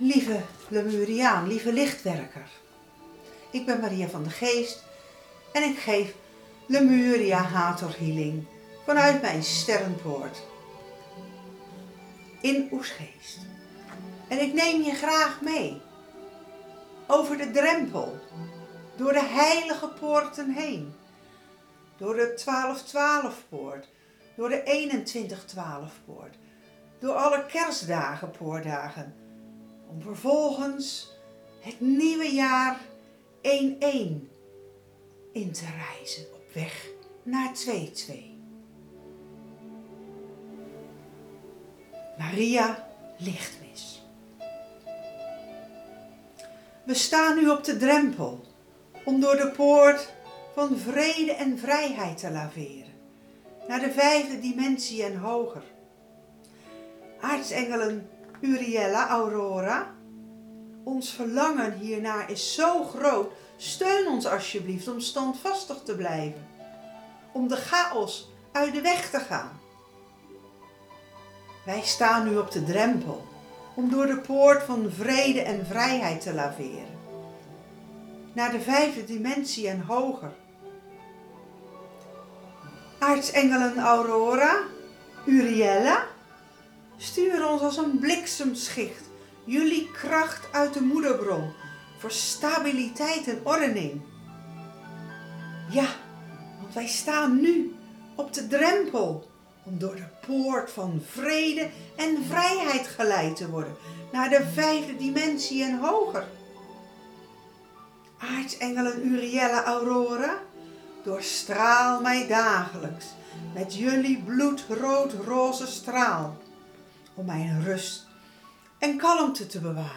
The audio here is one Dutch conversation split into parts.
Lieve Lemuriaan, lieve lichtwerker. Ik ben Maria van de Geest en ik geef Lemuria Hathor Healing vanuit mijn sterrenpoort in Oesgeest. En ik neem je graag mee over de drempel, door de heilige poorten heen, door de 12-12 poort, door de 21-12 poort, door alle kerstdagen, poortdagen, om vervolgens het nieuwe jaar 1-1 in te reizen op weg naar 2-2. Maria Lichtmis. We staan nu op de drempel om door de poort van vrede en vrijheid te laveren, naar de 5e dimensie en hoger. Aartsengelen Uriella, Aurora, ons verlangen hiernaar is zo groot. Steun ons alsjeblieft om standvastig te blijven, om de chaos uit de weg te gaan. Wij staan nu op de drempel om door de poort van vrede en vrijheid te laveren, naar de 5e dimensie en hoger. Aartsengelen Aurora, Uriella, stuur ons als een bliksemschicht jullie kracht uit de moederbron voor stabiliteit en ordening. Ja, want wij staan nu op de drempel om door de poort van vrede en vrijheid geleid te worden naar de 5e dimensie en hoger. Aartsengelen Uriella Aurora, doorstraal mij dagelijks met jullie bloedrood-roze straal, om mijn rust en kalmte te bewaren.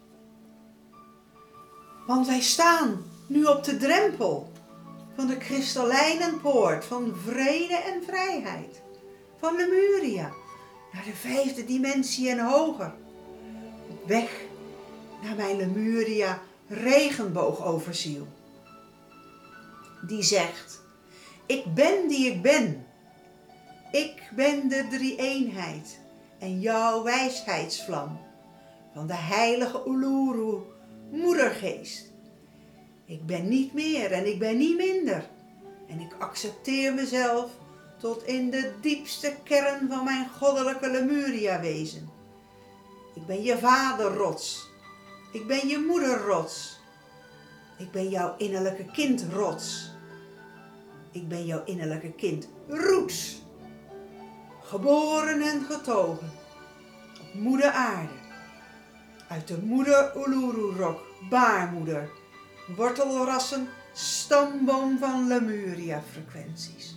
Want wij staan nu op de drempel van de kristallijnen poort van vrede en vrijheid, van Lemuria, naar de 5e dimensie en hoger, op weg naar mijn Lemuria regenboogoverziel, die zegt: ik ben die ik ben. Ik ben de drie-eenheid en jouw wijsheidsvlam van de heilige Uluru, moedergeest. Ik ben niet meer en ik ben niet minder. En ik accepteer mezelf tot in de diepste kern van mijn goddelijke Lemuria-wezen. Ik ben je vaderrots. Ik ben je moederrots. Ik ben jouw innerlijke kindrots. Ik ben jouw innerlijke kind roots. Geboren en getogen op moeder aarde. Uit de moeder Uluru-rok, baarmoeder, wortelrassen, stamboom van Lemuria-frequenties.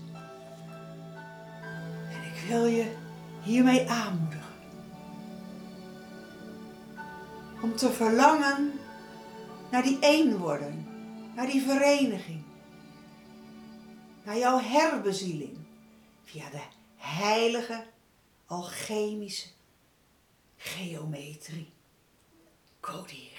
En ik wil je hiermee aanmoedigen om te verlangen naar die eenwording, naar die vereniging, naar jouw herbezieling via de heilige alchemische geometrie codering.